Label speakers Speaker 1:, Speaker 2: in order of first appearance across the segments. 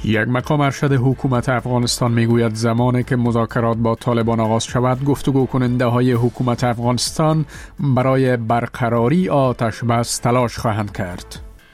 Speaker 1: یک مقام ارشد حکومت افغانستان میگوید زمانی که مذاکرات با طالبان آغاز شود گفتگو کننده های حکومت افغانستان برای برقراری آتش بس تلاش خواهند کرد.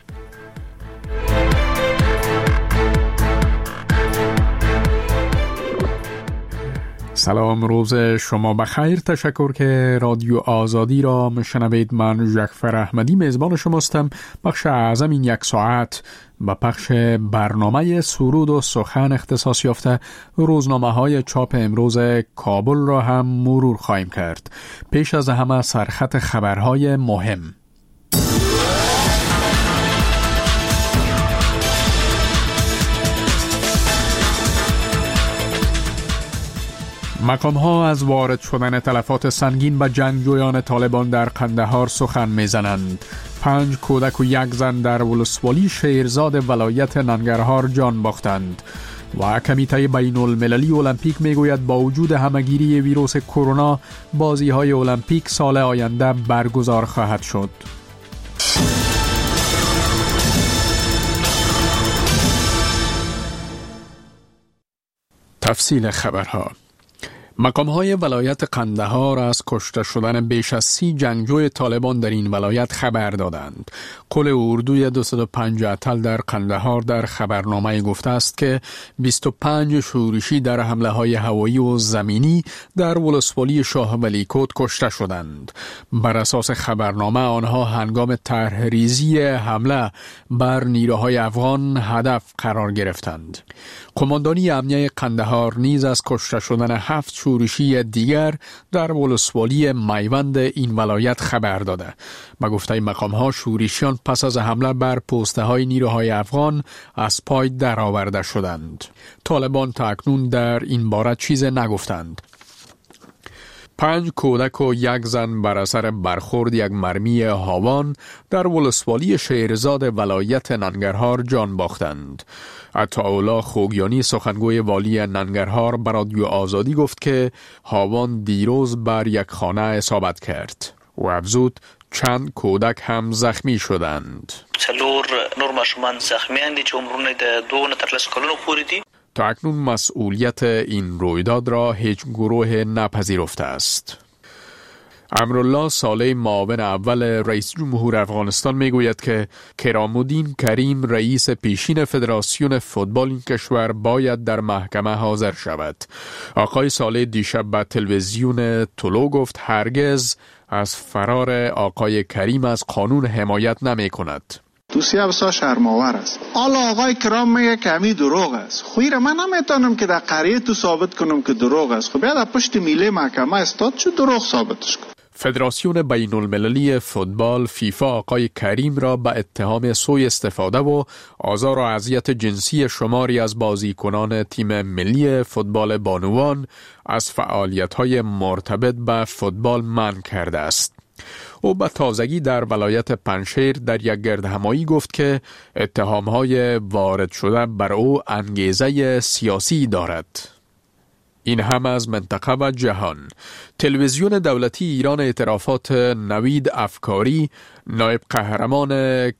Speaker 1: سلام، روز شما بخیر. تشکر که رادیو آزادی را میشنوید. من جعفر احمدی میزبان شماستم. بخش اعظم این یک ساعت با پخش برنامه سرود و سخن اختصاص یافته روزنامه های چاپ امروز کابل را هم مرور خواهیم کرد. پیش از همه سرخط خبرهای مهم. مقام‌ها از وارد شدن تلفات سنگین به جنگجویان طالبان در قندهار سخن می‌زنند. 5 کودک و 1 زن در ولسوالی شیرزاد ولایت ننگرهار جان باختند. و کمیته بین المللی المپیک میگوید با وجود همگیری ویروس کرونا بازی‌های المپیک سال آینده برگزار خواهد شد. تفصیل خبرها. مقام‌های ولایت قندهار از کشته شدن بیش از 30 جنگجوی طالبان در این ولایت خبر دادند. قل اردوی 205 اتل در قندهار در خبرنامه گفته است که 25 شورشی در حمله‌های هوایی و زمینی در ولسوالی شاه ولیکوت کشته شدند. بر اساس خبرنامه آنها هنگام طرح‌ریزی حمله بر نیروهای افغان هدف قرار گرفتند. قماندانی امنیه قندهار نیز از کشته شدن 7 شورشی دیگر در ولسوالی میوند این ولایت خبر داده. به گفته مقام‌ها شورشیان پس از حمله بر پوسته‌های نیروهای افغان از پای درآورده شدند. طالبان تا اکنون در این باره چیزی نگفتند. 5 کودک و 1 زن بر اثر برخورد یک مرمی هاوان در ولسوالی شیرزاد ولایت ننگرهار جان باختند. عطاالله خوگیانی سخنگوی والی ننگرهار به رادیو آزادی گفت که هاوان دیروز بر یک خانه اصابت کرد و افزود چند کودک هم زخمی شدند.
Speaker 2: 4 نور ماشومان زخمی اند چې عمرونه د 2 نه تر 10 کلونو پورې دي.
Speaker 1: تا اکنون مسئولیت این رویداد را هیچ گروه نپذیرفته است. امرالله صالح معاون اول رئیس جمهور افغانستان میگوید که کرامالدین کریم رئیس پیشین فدراسیون فوتبال این کشور باید در محکمه حاضر شود. آقای صالح دیشب به تلویزیون طلوع گفت هرگز از فرار آقای کریم از قانون حمایت نمی کند.
Speaker 3: دوسیه بسیار شرم‌آور است. حالا آقای کرام میگه که همین دروغ است. خویره من نمیتونم که در قریه تو ثابت کنم که دروغ است. خب باید پشت میله محکمه استاد چه دروغ ثابتش کنم.
Speaker 1: فدراسیون بین المللی فوتبال فیفا آقای کریم را به اتهام سوء استفاده و آزار و اذیت جنسی شماری از بازیکنان تیم ملی فوتبال بانوان از فعالیت‌های مرتبط به فوتبال منع کرده است. او به تازگی در ولایت پنجشیر در یک گردهمایی گفت که اتهام‌های وارد شده بر او انگیزه سیاسی دارد. این هم از منطقه و جهان. تلویزیون دولتی ایران اعترافات نوید افکاری نایب قهرمان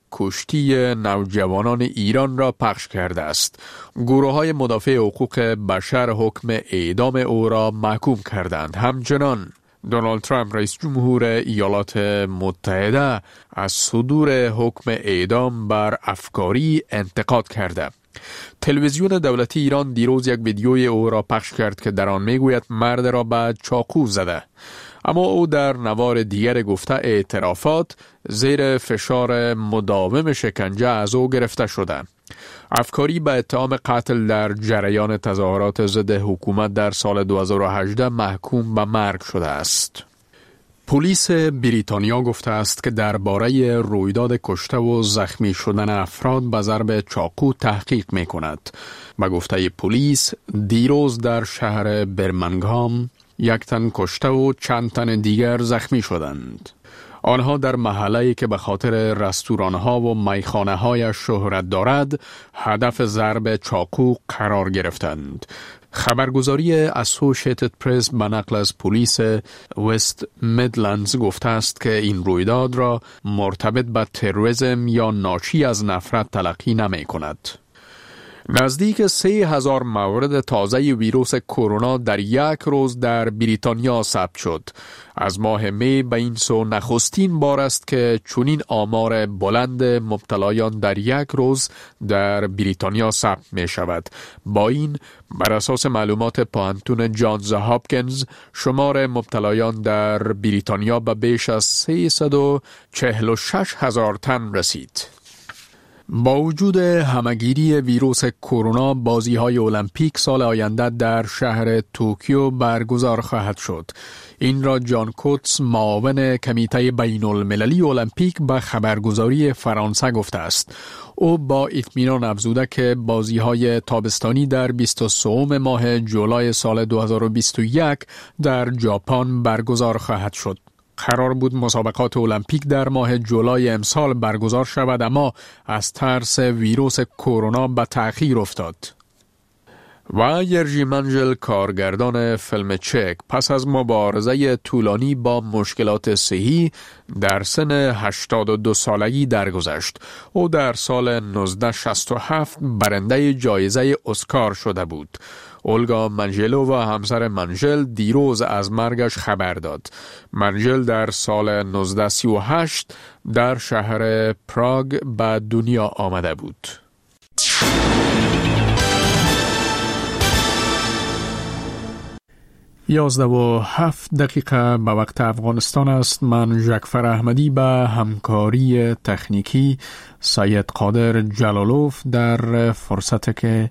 Speaker 1: کشتی نوجوانان ایران را پخش کرده است. گروه‌های مدافع حقوق بشر حکم اعدام او را محکوم کردند. همچنان دونالد ترامپ رئیس جمهور ایالات متحده از صدور حکم اعدام بر افکاری انتقاد کرده. تلویزیون دولتی ایران دیروز یک ویدیوی او را پخش کرد که در آن میگوید مرد را به چاقو زده. اما او در نوار دیگر گفته اعترافات زیر فشار مداوم شکنجه از او گرفته شده. افکاری به اتهام قتل در جریان تظاهرات ضد حکومت در سال 2018 محکوم به مرگ شده است. پلیس بریتانیا گفته است که درباره رویداد کشته و زخمی شدن افراد به ضرب چاقو تحقیق می کند. به گفته پلیس دیروز در شهر برمنگهام 1 تن کشته و چند تن دیگر زخمی شدند. آنها در محله‌ای که به خاطر رستوران‌ها و میخانه‌های شهرت دارد هدف ضرب چاقو قرار گرفتند. خبرگزاری اسوسییتد پرس به نقل از پلیس وست میدلندز گفته است که این رویداد را مرتبط به تروریسم یا ناشی از نفرت تلقی نمی کند. نزدیک 3,000 مورد تازه ویروس کرونا در یک روز در بریتانیا ثبت شد. از ماه می به این سو نخستین بار است که چنین آمار بلند مبتلایان در یک روز در بریتانیا ثبت می شود. با این بر اساس معلومات پانتون جانز هاپکینز شمار مبتلایان در بریتانیا به بیش از 346,000 تن رسید. با وجود همگیری ویروس کرونا، بازی‌های المپیک سال آینده در شهر توکیو برگزار خواهد شد. این را جان کوتس، معاون کمیته بین المللی المپیک، به خبرگزاری فرانسه گفته است. او با اطمینان افزوده که بازی‌های تابستانی در 23 ماه جولای سال 2021 در ژاپن برگزار خواهد شد. قرار بود مسابقات المپیک در ماه جولای امسال برگزار شود، اما از ترس ویروس کرونا به تأخیر افتاد. و یرژی منژل، کارگردان فیلم چک، پس از مبارزه طولانی با مشکلات صحی در سن 82 سالگی درگذشت. او در سال 1967 برنده جایزه اسکار شده بود. اولگا منژلو و همسر منژل دیروز از مرگش خبر داد. منژل در سال 1938 در شهر پراگ به دنیا آمده بود. 11:07 به وقت افغانستان است. من جعفر احمدی به همکاری تکنیکی سید قادر جلالوف در فرصت که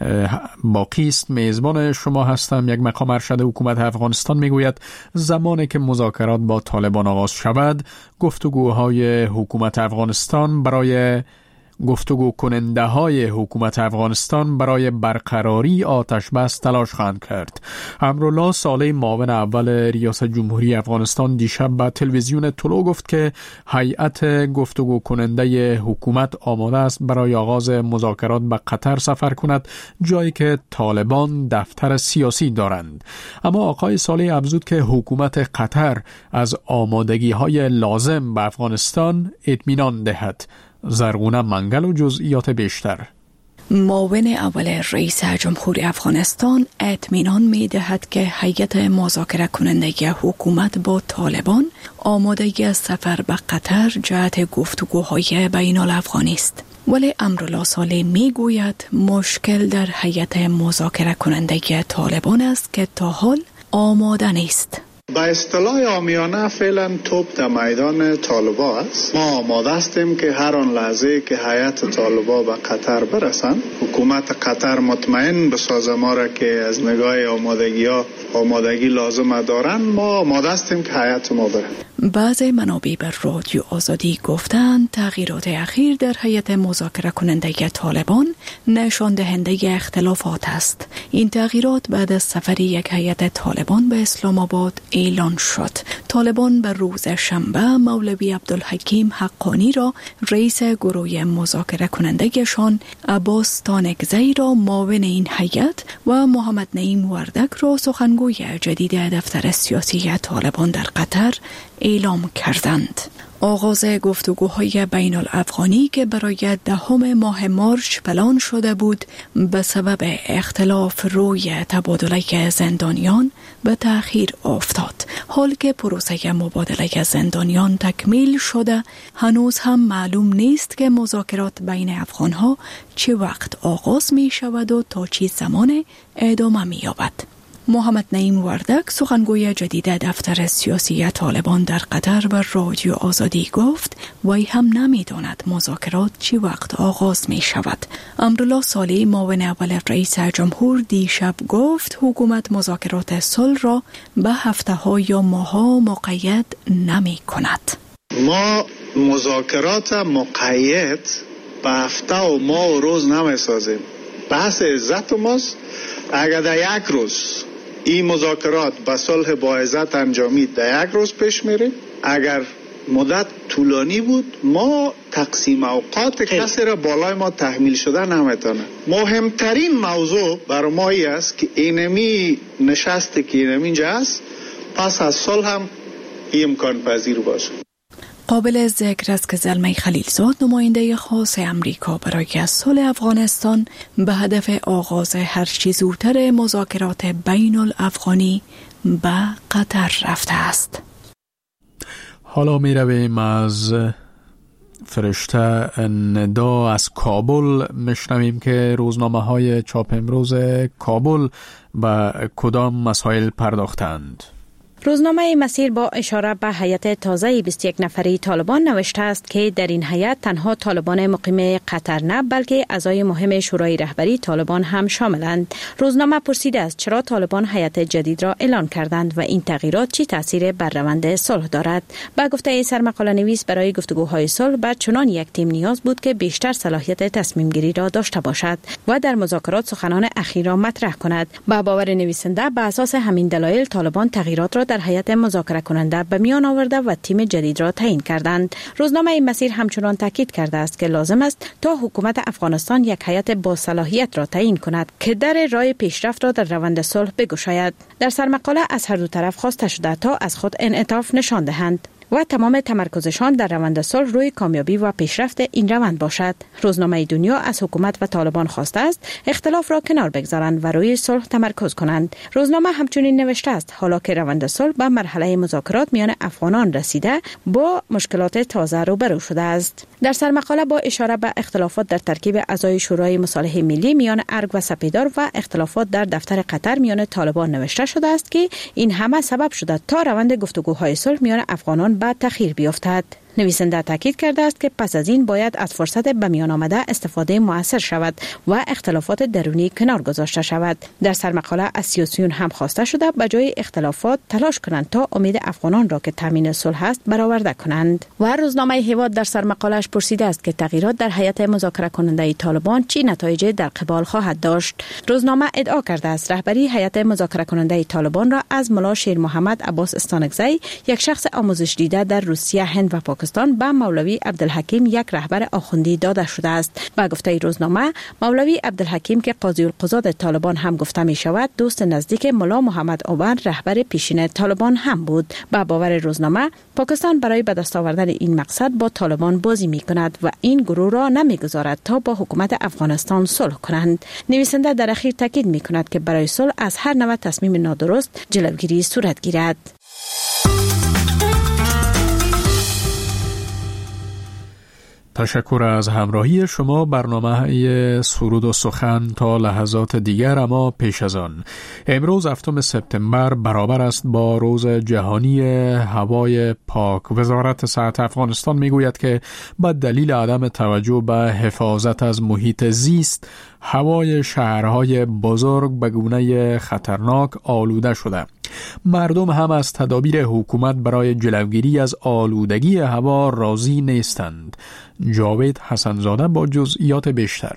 Speaker 1: باقی است میزبان شما هستم. یک مقام ارشد حکومت افغانستان میگوید زمانی که مذاکرات با طالبان آغاز شود، گفتگوهای حکومت افغانستان برای گفتگو کننده های حکومت افغانستان برای برقراری آتش بس تلاش خواهند کرد. امرالله صالح، معاون اول ریاست جمهوری افغانستان، دیشب به تلویزیون طلوع گفت که هیئت گفتگو کننده حکومت آماده است برای آغاز مذاکرات به قطر سفر کند، جایی که طالبان دفتر سیاسی دارند. اما آقای صالح افزود که حکومت قطر از آمادگی های لازم به افغانستان اطمینان دهد. زرغونه منگل و جزئیات بیشتر.
Speaker 4: معاون اول رئیس جمهوری افغانستان اطمینان می دهد که هیئت مذاکره کننده حکومت با طالبان آمادگی سفر به قطر جهت گفتگوهای بین الافغانی است. ولی امرالله صالح می گوید مشکل در هیئت مذاکره کننده طالبان است که تا حال آماده نیست.
Speaker 3: با اصطلاح عامیانه فعلا توپ در میدان طالبا است. ما آماده هستیم که هر آن لحظه که هیئت طالبا به قطر برسند، حکومت قطر مطمئن بسازه ما را که از نگاه آمادگی لازم دارند. ما آماده هستیم که هیئت ما بره.
Speaker 4: بعضی منابع بر رادیو آزادی گفتند تغییرات اخیر در هیئت مذاکره کننده طالبان نشان دهنده اختلافات است. این تغییرات بعد از سفر یک هیئت طالبان به اسلام آباد اعلان شد. طالبان بر روز شنبه مولوی عبدالحکیم حقانی را رئیس گروه مذاکره کنندگشان، عباس تانکزی را معاون این هیئت و محمد نعیم وردک را سخنگوی جدید دفتر سیاسی طالبان در قطر اعلام کردند. آغاز گفتگوهای بین الافغانی که برای 10 ماه مارچ پلان شده بود به سبب اختلاف روی تبادله زندانیان به تأخیر افتاد. حال که پروسه مبادله زندانیان تکمیل شده، هنوز هم معلوم نیست که مذاکرات بین افغانها چه وقت آغاز می شود و تا چه زمان ادامه می یابد. محمد نعیم وردک، سخنگوی جدید دفتر سیاسی طالبان در قطر، بر رادیو آزادی گفت وی هم نمی‌داند مذاکرات چه وقت آغاز می شود. امرالله صالح، معاون اول رئیس جمهور، دیشب گفت حکومت مذاکرات صلح را به هفته‌ها یا ماه‌ها مقید نمی کند.
Speaker 3: ما مذاکرات مقید به هفته و ماه و روز نمی سازیم. بحث عزت ماست. اگر در یک روز این مذاکرات به صلح با عزت انجامید، در یک روز پیش میریم. اگر مدت طولانی بود، ما تقسیم اوقات کسی را بالای ما تحمیل شده نمیتونه. مهمترین موضوع برای ما ای است که اینمی نشستی که اینمی اینجا است، پس از صلح هم امکان پذیر باشه.
Speaker 4: قابل ذکر است که زلمه خلیلزاد نماینده خاص امریکا برای صلح افغانستان به هدف آغاز هر چه زودتر مذاکرات بین الافغانی به قطر رفته است.
Speaker 1: حالا می رویم از فرشته ندا از کابل میشنویم که روزنامه های چاپ امروز کابل به کدام مسائل پرداختند.
Speaker 5: روزنامه مسیر با اشاره به هیئت تازه 21 نفری طالبان نوشته است که در این هیئت تنها طالبان مقیم قطر نه بلکه اعضای مهم شورای رهبری طالبان هم شاملند. روزنامه پرسیده است چرا طالبان هیئت جدید را اعلان کردند و این تغییرات چه تاثیر بر روند صلح دارد. با گفته سرمقاله نویس برای گفتگوهای صلح به چنان یک تیم نیاز بود که بیشتر صلاحیت تصمیم گیری را داشته باشد و در مذاکرات سخنان اخیر را مطرح کند. با باور نویسنده به اساس همین دلایل طالبان تغییرات را در هیئت مذاکره کننده به میان آورده و تیم جدید را تعیین کردند. روزنامه مسیر همچنان تاکید کرده است که لازم است تا حکومت افغانستان یک هیئت با صلاحیت را تعیین کند که در راه پیشرفت را در روند صلح بگشاید. در سرمقاله از هر دو طرف خواسته شده تا از خود انعطاف نشان دهند و تمام تمرکزشان در روند صلح روی کامیابی و پیشرفت این روند باشد. روزنامه دنیا از حکومت و طالبان خواسته است اختلاف را کنار بگذارند و روی صلح تمرکز کنند. روزنامه همچنین نوشته است حالا که روند صلح به مرحله مذاکرات میان افغانان رسیده با مشکلات تازه روبرو شده است. در سرمقاله با اشاره به اختلافات در ترکیب اعضای شورای مصالح ملی میان ارگ و سپیدار و اختلافات در دفتر قطر میان طالبان نوشته شده است که این همه سبب شده تا روند گفتگوهای صلح میان افغانان به تأخیر بیفتد. نویسنده تاکید کرده است که پس از این باید از فرصت به میان آمده استفاده مؤثر شود و اختلافات درونی کنار گذاشته شود. در سرمقاله از سیاسیون هم خواسته شده به جای اختلافات تلاش کنند تا امید افغانان را که تامین صلح است برآورده کنند. و روزنامه هیواد در سرمقاله‌اش پرسیده است که تغییرات در هیئت مذاکره کننده طالبان چه نتایجی در قبال خواهد داشت. روزنامه ادعا کرده است رهبری هیئت مذاکره کننده طالبان را از ملا شیر محمد عباس استانکزی، یک شخص آموزش دیده در روسیه، هند و پاکستان، به مولوی عبدالحکیم، یک رهبر آخوندی، داده شده است. با گفته روزنامه مولوی عبدالحکیم که قاضی القضات طالبان هم گفته می شود دوست نزدیک ملا محمد عمر رهبر پیشین طالبان هم بود. با باور روزنامه پاکستان برای به دست آوردن این مقصد با طالبان بازی می کند و این گروه را نمی گذارد تا با حکومت افغانستان صلح کنند. نویسنده در اخیر تاکید می کند که برای صلح از هر نوع تصمیم نادرست جلوگیری صورت گیرد.
Speaker 1: تشکر از همراهی شما. برنامه سرود و سخن تا لحظات دیگر، اما پیش از آن امروز 7 سپتامبر برابر است با روز جهانی هوای پاک. وزارت صحت افغانستان میگوید که به دلیل عدم توجه به حفاظت از محیط زیست هوای شهرهای بزرگ به گونه خطرناک آلوده شده. مردم هم از تدابیر حکومت برای جلوگیری از آلودگی هوا راضی نیستند. جاوید حسنزاده با جزئیات بیشتر.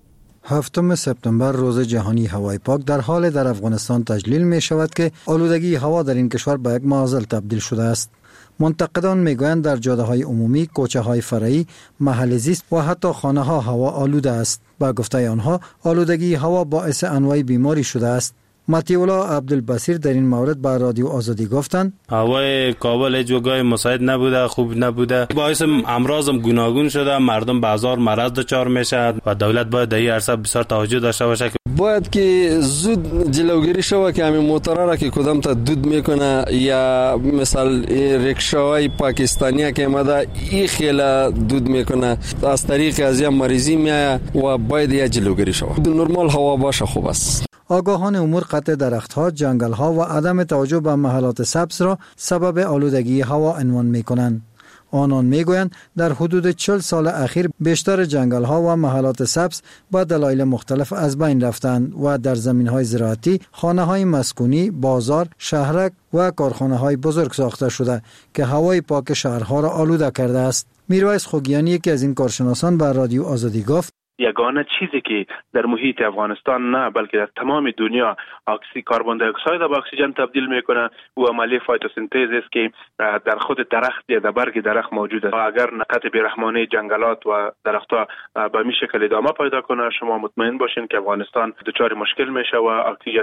Speaker 6: 7 سپتامبر روز جهانی هوای پاک در حال در افغانستان تجلیل می شود که آلودگی هوا در این کشور به یک معضل تبدیل شده است. منتقدان میگویند در جاده‌های عمومی، کوچه‌های فرعی، محل زیست و حتی خانه‌ها هوا آلوده است. با گفته آنها آلودگی هوا باعث انواع بیماری شده است. مطیع عبدالبصیر در این مورد با رادیو آزادی گفتند
Speaker 7: هوای کابل هیچ جای مساعد نبوده، خوب نبوده، باعث امراض گوناگون شده، مردم به هزار مرض دچار میشه و دولت باید در این عرصه بسیار توجه داشته باشه.
Speaker 8: باید که زود جلوگیری شود که همین موتورا را که کدام تا دود میکنه یا مثلا رکشاهای پاکستانی که اومده این خیلی دود میکنه از طریق از این مریضی میایه و باید یه جلوگیری شود. نرمال هوا باشه خوب است.
Speaker 6: آگاهان امور قطع درختها، جنگل‌ها و عدم توجه به محلات سبز را سبب آلودگی هوا عنوان می‌کنند. آنان میگویند در حدود 40 سال اخیر بیشتر جنگل‌ها و محلات سبز با دلایل مختلف از بین رفتند و در زمین‌های زراعتی، خانه‌های مسکونی، بازار، شهرک و کارخانه‌های بزرگ ساخته شده که هوای پاک شهرها را آلوده کرده است. میرویس خوگیانی یکی از این کارشناسان به رادیو آزادی گفت
Speaker 9: یگانه چیزی که در محیط افغانستان نه بلکه در تمام دنیا کاربن دی اکساید به اکسیژن تبدیل میکنه و عملیه فتوسنتز است که در خود درخت یا در برگ درخت موجود است. اگر قطع بیرحمانه جنگلات و درختها به این شکل ادامه پیدا کنه، شما مطمئن باشین که افغانستان دچار مشکل میشه و اکسیژن